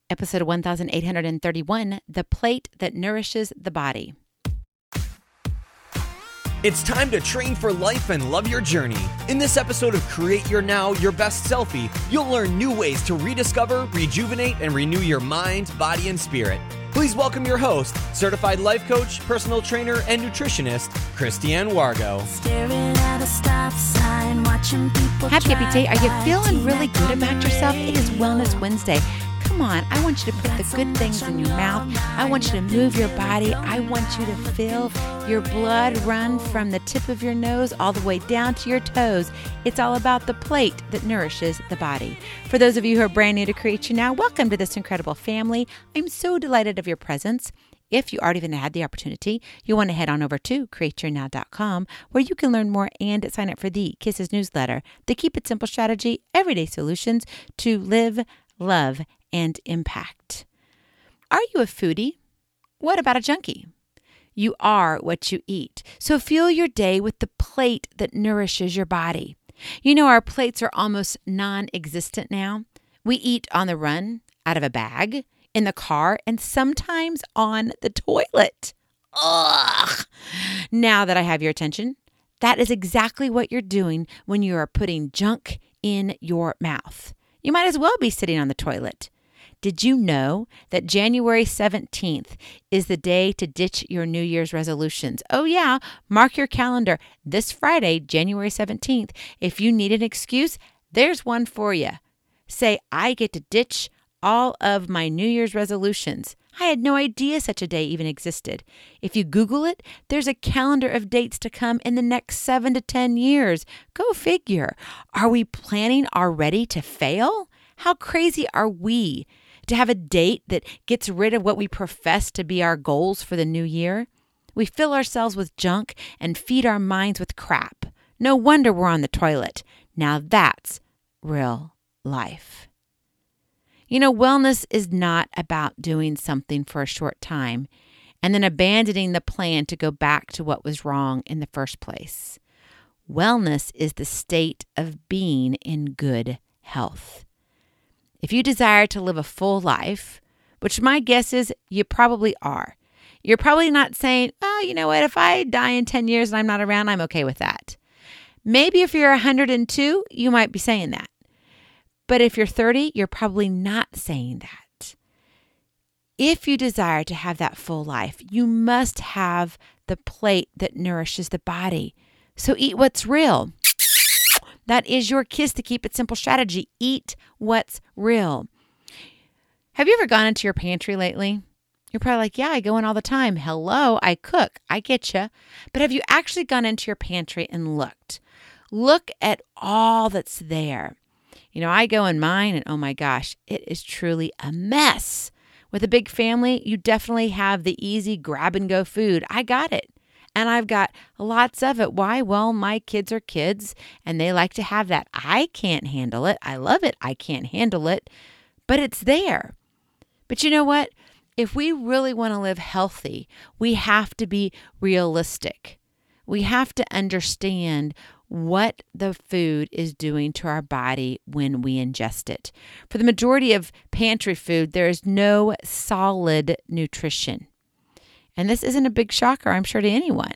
Episode 1831, The Plate That Nourishes the Body. It's time to train for life and love your journey. In this episode of Create Your Now, Your Best Selfie, you'll learn new ways to rediscover, rejuvenate, and renew your mind, body, and spirit. Please welcome your host, certified life coach, personal trainer, and nutritionist, Christiane Wargo. Happy day. Are you feeling really good about yourself? It is Wellness Wednesday. Come on, I want you to put the good things in your mouth. I want you to move your body. I want you to feel your blood run from the tip of your nose all the way down to your toes. It's all about the plate that nourishes the body. For those of you who are brand new to Create Your Now, welcome to this incredible family. I'm so delighted of your presence. If you already even had the opportunity, you want to head on over to createyournow.com where you can learn more and sign up for the Kisses newsletter, the Keep It Simple strategy, everyday solutions to live, love, and impact. Are you a foodie? What about a junkie? You are what you eat. So fuel your day with the plate that nourishes your body. You know, our plates are almost non-existent now. We eat on the run, out of a bag, in the car, and sometimes on the toilet. Ugh! Now that I have your attention, that is exactly what you're doing when you are putting junk in your mouth. You might as well be sitting on the toilet. Did you know that January 17th is the day to ditch your New Year's resolutions? Oh yeah, mark your calendar. This Friday, January 17th, if you need an excuse, there's one for you. Say, I get to ditch all of my New Year's resolutions. I had no idea such a day even existed. If you Google it, there's a calendar of dates to come in the next 7 to 10 years. Go figure. Are we planning already to fail? How crazy are we to have a date that gets rid of what we profess to be our goals for the new year? We fill ourselves with junk and feed our minds with crap. No wonder we're on the toilet. Now that's real life. You know, wellness is not about doing something for a short time and then abandoning the plan to go back to what was wrong in the first place. Wellness is the state of being in good health. If you desire to live a full life, which my guess is you probably are, you're probably not saying, oh, you know what, if I die in 10 years and I'm not around, I'm okay with that. Maybe if you're 102, you might be saying that. But if you're 30, you're probably not saying that. If you desire to have that full life, you must have the plate that nourishes the body. So eat what's real. That is your kiss to Keep It Simple strategy. Eat what's real. Have you ever gone into your pantry lately? You're probably like, yeah, I go in all the time. Hello, I cook. I get you. But have you actually gone into your pantry and looked? Look at all that's there. You know, I go in mine and oh my gosh, it is truly a mess. With a big family, you definitely have the easy grab and go food. I got it. And I've got lots of it. Why? Well, my kids are kids and they like to have that. I can't handle it. I love it. I can't handle it. But it's there. But you know what? If we really want to live healthy, we have to be realistic. We have to understand what the food is doing to our body when we ingest it. For the majority of pantry food, there is no solid nutrition. And this isn't a big shocker, I'm sure, to anyone.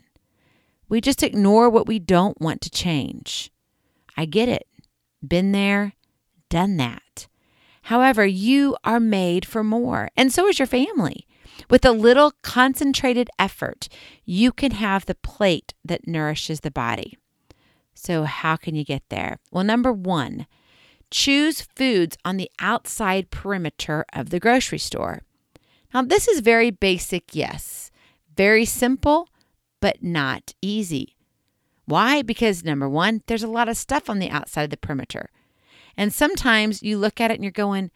We just ignore what we don't want to change. I get it. Been there, done that. However, you are made for more, and so is your family. With a little concentrated effort, you can have the plate that nourishes the body. So how can you get there? Well, number one, choose foods on the outside perimeter of the grocery store. Now, this is very basic, yes. Very simple, but not easy. Why? Because number one, there's a lot of stuff on the outside of the perimeter. And sometimes you look at it and you're going,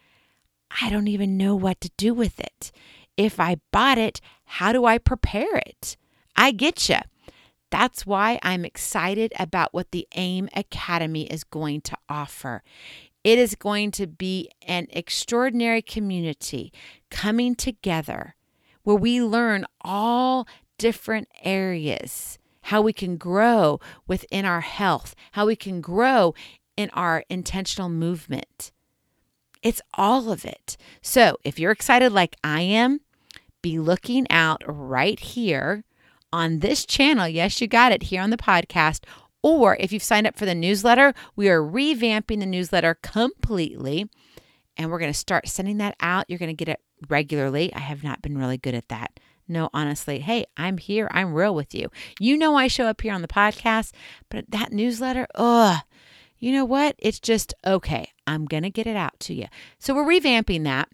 I don't even know what to do with it. If I bought it, how do I prepare it? I get you. That's why I'm excited about what the AIM Academy is going to offer. It is going to be an extraordinary community coming together where we learn all different areas, how we can grow within our health, how we can grow in our intentional movement. It's all of it. So if you're excited like I am, be looking out right here on this channel. Yes, you got it, here on the podcast. Or if you've signed up for the newsletter, we are revamping the newsletter completely. And we're going to start sending that out. You're going to get it regularly. I have not been really good at that. No, honestly, hey, I'm here. I'm real with you. You know I show up here on the podcast, but that newsletter, you know what? It's just, okay, I'm going to get it out to you. So we're revamping that.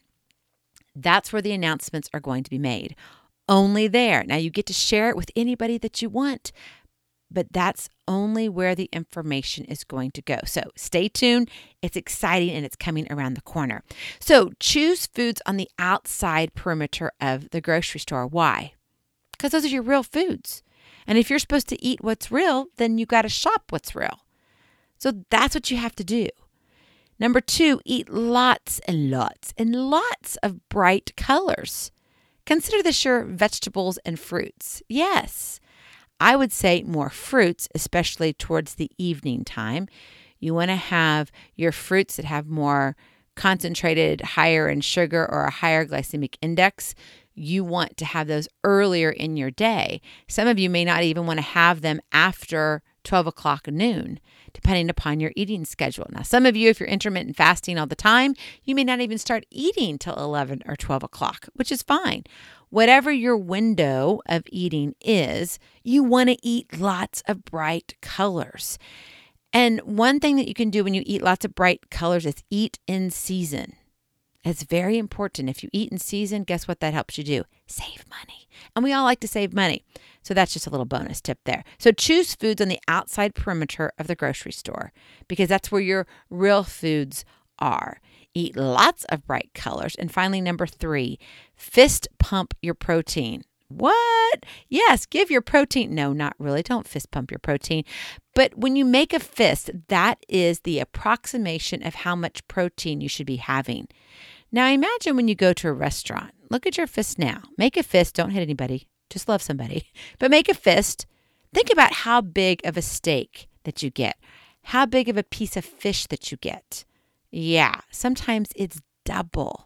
That's where the announcements are going to be made. Only there. Now you get to share it with anybody that you want, but that's only where the information is going to go. So stay tuned. It's exciting and it's coming around the corner. So choose foods on the outside perimeter of the grocery store. Why? Because those are your real foods. And if you're supposed to eat what's real, then you got to shop what's real. So that's what you have to do. Number 2, eat lots and lots and lots of bright colors. Consider this your vegetables and fruits. Yes, I would say more fruits, especially towards the evening time. You want to have your fruits that have more concentrated, higher in sugar or a higher glycemic index. You want to have those earlier in your day. Some of you may not even want to have them after 12 o'clock noon, depending upon your eating schedule. Now, some of you, if you're intermittent fasting all the time, you may not even start eating till 11 or 12 o'clock, which is fine. Whatever your window of eating is, you want to eat lots of bright colors. And one thing that you can do when you eat lots of bright colors is eat in season. It's very important. If you eat in season, guess what that helps you do? Save money. And we all like to save money. So that's just a little bonus tip there. So choose foods on the outside perimeter of the grocery store because that's where your real foods are. Eat lots of bright colors. And finally, number 3, fist pump your protein. What? Yes, give your protein. No, not really. Don't fist pump your protein. But when you make a fist, that is the approximation of how much protein you should be having. Now imagine when you go to a restaurant. Look at your fist now. Make a fist. Don't hit anybody. Just love somebody. But make a fist. Think about how big of a steak that you get. How big of a piece of fish that you get. Yeah, sometimes it's double.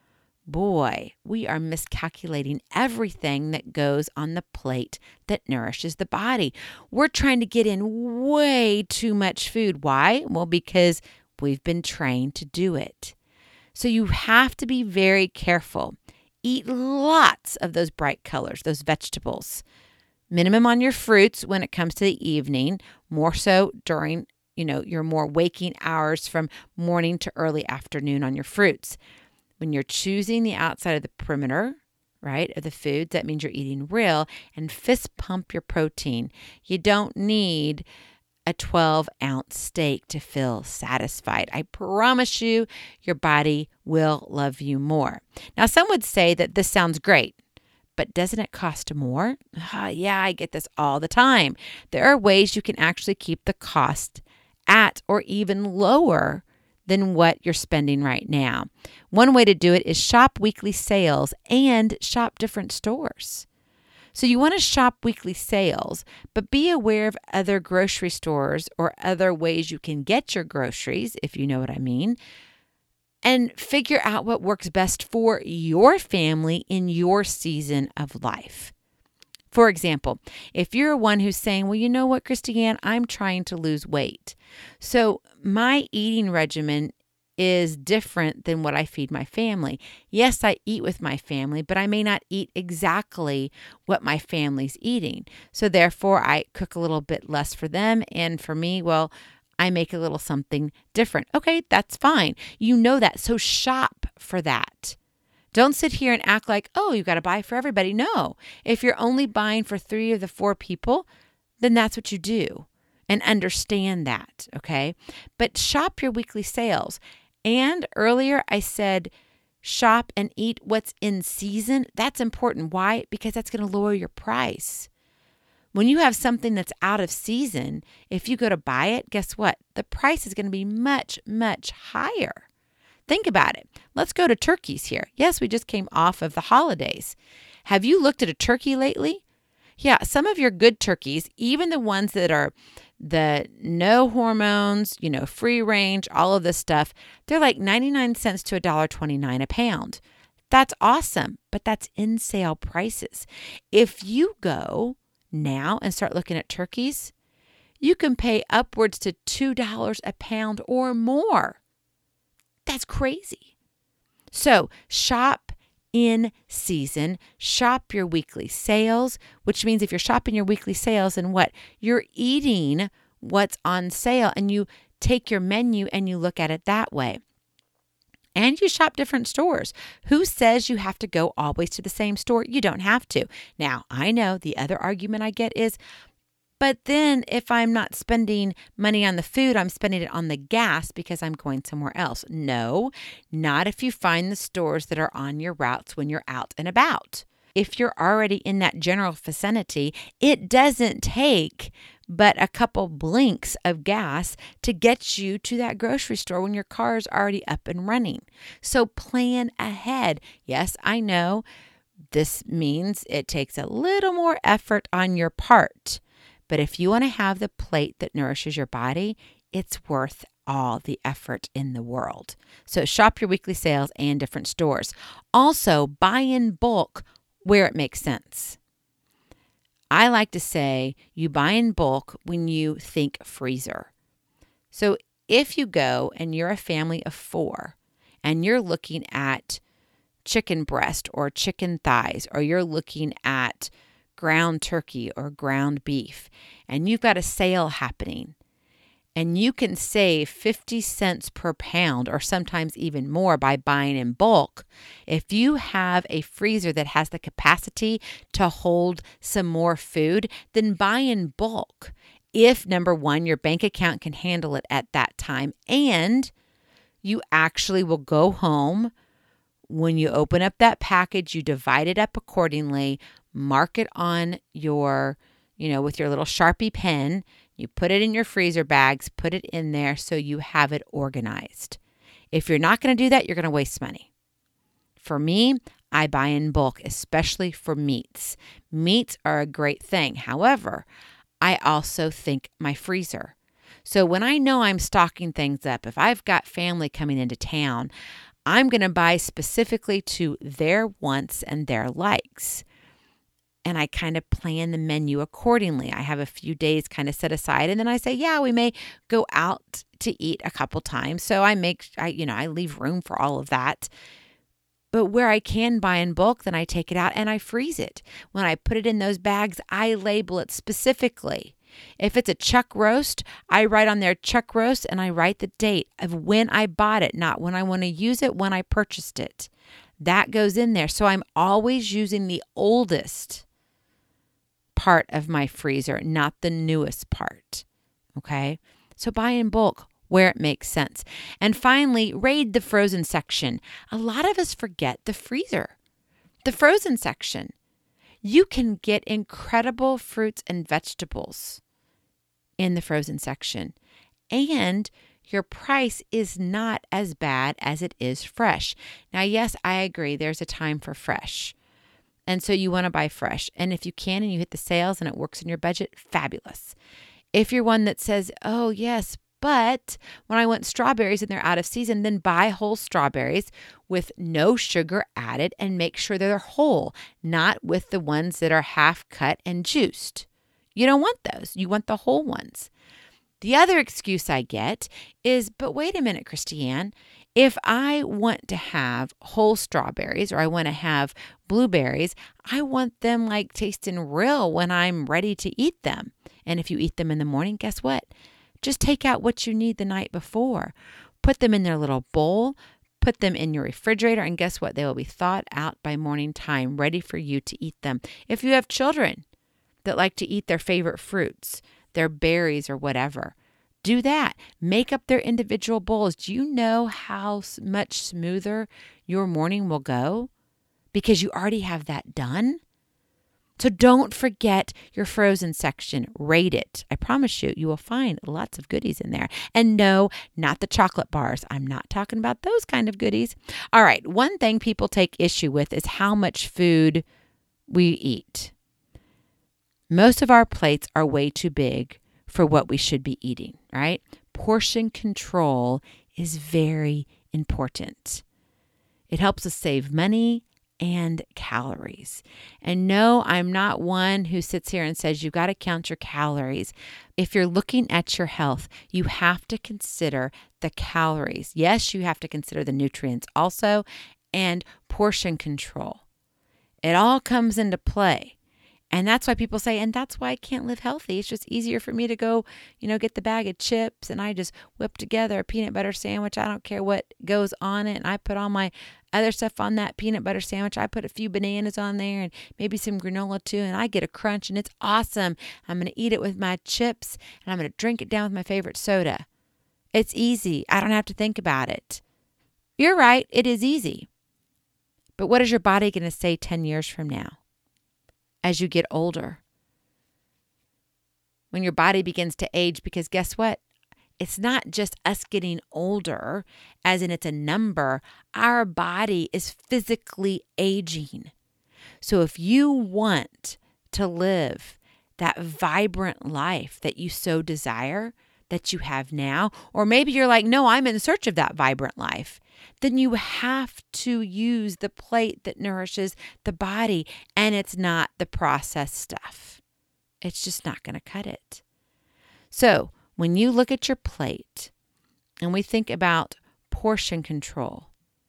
Boy, we are miscalculating everything that goes on the plate that nourishes the body. We're trying to get in way too much food. Why? Well, because we've been trained to do it. So you have to be very careful. Eat lots of those bright colors, those vegetables. Minimum on your fruits when it comes to the evening, more so during, your more waking hours from morning to early afternoon on your fruits. When you're choosing the outside of the perimeter, right, of the foods, that means you're eating real, and fist pump your protein. You don't need a 12-ounce steak to feel satisfied. I promise you, your body will love you more. Now, some would say that this sounds great, but doesn't it cost more? Yeah, I get this all the time. There are ways you can actually keep the cost at or even lower than what you're spending right now. One way to do it is shop weekly sales and shop different stores. So you want to shop weekly sales, but be aware of other grocery stores or other ways you can get your groceries, if you know what I mean, and figure out what works best for your family in your season of life. For example, if you're one who's saying, well, you know what, Christiane, I'm trying to lose weight. So my eating regimen is different than what I feed my family. Yes, I eat with my family, but I may not eat exactly what my family's eating. So therefore, I cook a little bit less for them. And for me, well, I make a little something different. Okay, that's fine. You know that. So shop for that. Don't sit here and act like, oh, you got to buy for everybody. No. If you're only buying for 3 of the 4 people, then that's what you do. And understand that, okay? But shop your weekly sales. And earlier I said, shop and eat what's in season. That's important. Why? Because that's going to lower your price. When you have something that's out of season, if you go to buy it, guess what? The price is going to be much, much higher. Think about it. Let's go to turkeys here. Yes, we just came off of the holidays. Have you looked at a turkey lately? Yeah, some of your good turkeys, even the ones that are the no hormones, free range, all of this stuff, they're like 99 cents to $1.29 a pound. That's awesome, but that's in sale prices. If you go now and start looking at turkeys, you can pay upwards to $2 a pound or more. That's crazy. So shop in season, shop your weekly sales, which means if you're shopping your weekly sales, then what? You're eating what's on sale, and you take your menu and you look at it that way. And you shop different stores. Who says you have to go always to the same store? You don't have to. Now, I know the other argument I get is, but then if I'm not spending money on the food, I'm spending it on the gas because I'm going somewhere else. No, not if you find the stores that are on your routes when you're out and about. If you're already in that general vicinity, it doesn't take but a couple blinks of gas to get you to that grocery store when your car is already up and running. So plan ahead. Yes, I know this means it takes a little more effort on your part. But if you want to have the plate that nourishes your body, it's worth all the effort in the world. So shop your weekly sales and different stores. Also, buy in bulk where it makes sense. I like to say you buy in bulk when you think freezer. So if you go and you're a family of 4 and you're looking at chicken breast or chicken thighs, or you're looking at ground turkey or ground beef, and you've got a sale happening, and you can save 50 cents per pound or sometimes even more by buying in bulk. If you have a freezer that has the capacity to hold some more food, then buy in bulk. If, number one, your bank account can handle it at that time, and you actually will go home. When you open up that package, you divide it up accordingly, mark it on your, with your little Sharpie pen. You put it in your freezer bags, put it in there so you have it organized. If you're not going to do that, you're going to waste money. For me, I buy in bulk, especially for meats. Meats are a great thing. However, I also think my freezer. So when I know I'm stocking things up, if I've got family coming into town, I'm going to buy specifically to their wants and their likes. And I kind of plan the menu accordingly. I have a few days kind of set aside, and then I say, yeah, we may go out to eat a couple times. So I leave room for all of that. But where I can buy in bulk, then I take it out and I freeze it. When I put it in those bags, I label it specifically. If it's a chuck roast, I write on there chuck roast, and I write the date of when I bought it, not when I want to use it, when I purchased it. That goes in there. So I'm always using the oldest part of my freezer, not the newest part. Okay? So buy in bulk where it makes sense. And finally, raid the frozen section. A lot of us forget the freezer. The frozen section. You can get incredible fruits and vegetables in the frozen section. And your price is not as bad as it is fresh. Now, yes, I agree. There's a time for fresh. And so you want to buy fresh. And if you can and you hit the sales and it works in your budget, fabulous. If you're one that says, oh, yes, but when I want strawberries and they're out of season, then buy whole strawberries with no sugar added and make sure they're whole, not with the ones that are half cut and juiced. You don't want those. You want the whole ones. The other excuse I get is, but wait a minute, Christiane, if I want to have whole strawberries or I want to have blueberries, I want them like tasting real when I'm ready to eat them. And if you eat them in the morning, guess what? Just take out what you need the night before. Put them in their little bowl, put them in your refrigerator, and guess what? They will be thawed out by morning time, ready for you to eat them. If you have children that like to eat their favorite fruits, their berries or whatever, do that. Make up their individual bowls. Do you know how much smoother your morning will go? Because you already have that done. So don't forget your frozen section. Rate it. I promise you, you will find lots of goodies in there. And no, not the chocolate bars. I'm not talking about those kind of goodies. All right. One thing people take issue with is how much food we eat. Most of our plates are way too big for what we should be eating, right? Portion control is very important. It helps us save money and calories. And no, I'm not one who sits here and says you've got to count your calories. If you're looking at your health, you have to consider the calories. Yes, you have to consider the nutrients also, and portion control. It all comes into play. And that's why people say, and that's why I can't live healthy. It's just easier for me to go, get the bag of chips and I just whip together a peanut butter sandwich. I don't care what goes on it. And I put all my other stuff on that peanut butter sandwich. I put a few bananas on there and maybe some granola too. And I get a crunch and it's awesome. I'm going to eat it with my chips and I'm going to drink it down with my favorite soda. It's easy. I don't have to think about it. You're right. It is easy. But what is your body going to say 10 years from now? As you get older, when your body begins to age, because guess what? It's not just us getting older, as in it's a number. Our body is physically aging. So if you want to live that vibrant life that you so desire, that you have now, or maybe you're like, no, I'm in search of that vibrant life, then you have to use the plate that nourishes the body, and it's not the processed stuff. It's just not going to cut it. So when you look at your plate and we think about portion control,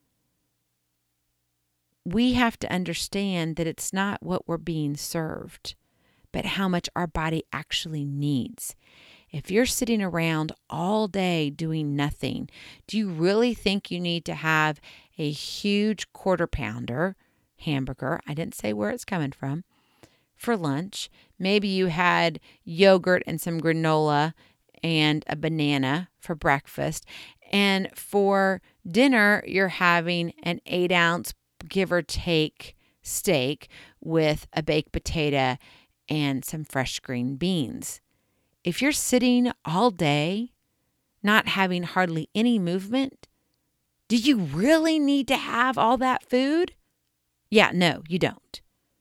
we have to understand that it's not what we're being served, but how much our body actually needs. If you're sitting around all day doing nothing, do you really think you need to have a huge quarter pounder hamburger? I didn't say where it's coming from. For lunch, maybe you had yogurt and some granola and a banana for breakfast. And for dinner, you're having an 8-ounce, give or take, steak with a baked potato and some fresh green beans. If you're sitting all day, not having hardly any movement, do you really need to have all that food? Yeah, no, you don't.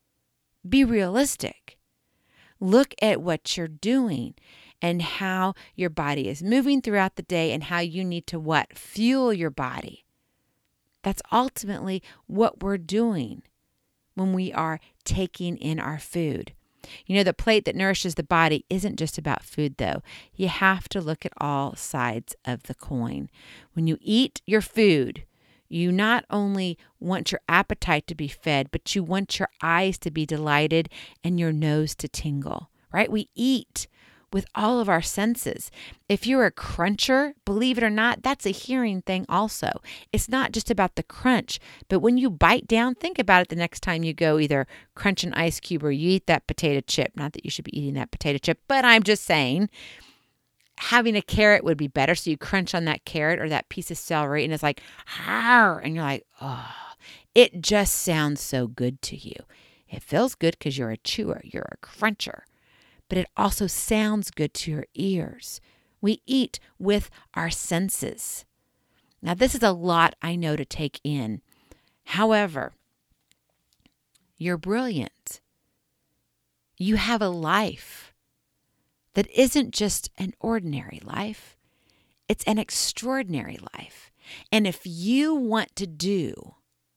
Be realistic. Look at what you're doing and how your body is moving throughout the day and how you need to what? Fuel your body. That's ultimately what we're doing when we are taking in our food. The plate that nourishes the body isn't just about food, though. You have to look at all sides of the coin. When you eat your food, you not only want your appetite to be fed, but you want your eyes to be delighted and your nose to tingle, right? We eat with all of our senses. If you're a cruncher, believe it or not, that's a hearing thing also. It's not just about the crunch, but when you bite down, think about it the next time you go either crunch an ice cube or you eat that potato chip. Not that you should be eating that potato chip, but I'm just saying having a carrot would be better. So you crunch on that carrot or that piece of celery and it's like, and you're like, oh, it just sounds so good to you. It feels good because you're a chewer, you're a cruncher. But it also sounds good to your ears. We eat with our senses. Now, this is a lot, I know, to take in. However, you're brilliant. You have a life that isn't just an ordinary life. It's an extraordinary life. And if you want to do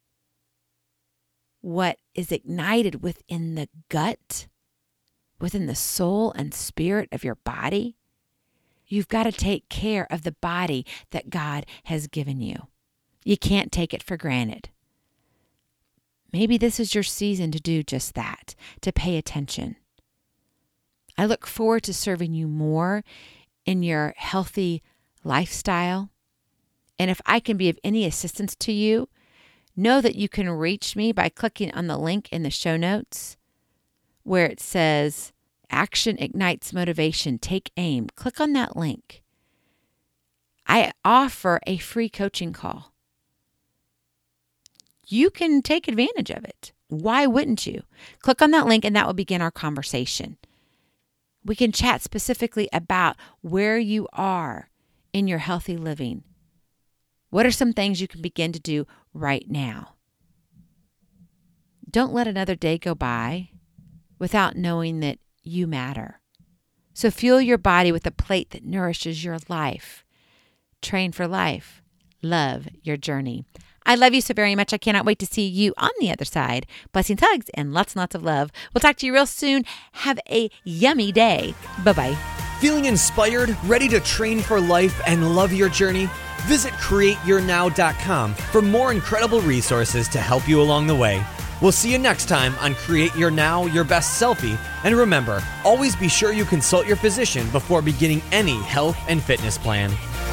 what is ignited within the gut, within the soul and spirit of your body, you've got to take care of the body that God has given you. You can't take it for granted. Maybe this is your season to do just that, to pay attention. I look forward to serving you more in your healthy lifestyle. And if I can be of any assistance to you, know that you can reach me by clicking on the link in the show notes where it says, Action Ignites Motivation, Take Aim. Click on that link. I offer a free coaching call. You can take advantage of it. Why wouldn't you? Click on that link and that will begin our conversation. We can chat specifically about where you are in your healthy living. What are some things you can begin to do right now? Don't let another day go by without knowing that you matter. So fuel your body with a plate that nourishes your life. Train for life. Love your journey. I love you so very much. I cannot wait to see you on the other side. Blessings, hugs, and lots and lots of love. We'll talk to you real soon. Have a yummy day. Bye-bye. Feeling inspired, ready to train for life and love your journey? Visit CreateYourNow.com for more incredible resources to help you along the way. We'll see you next time on Create Your Now, Your Best Selfie. And remember, always be sure you consult your physician before beginning any health and fitness plan.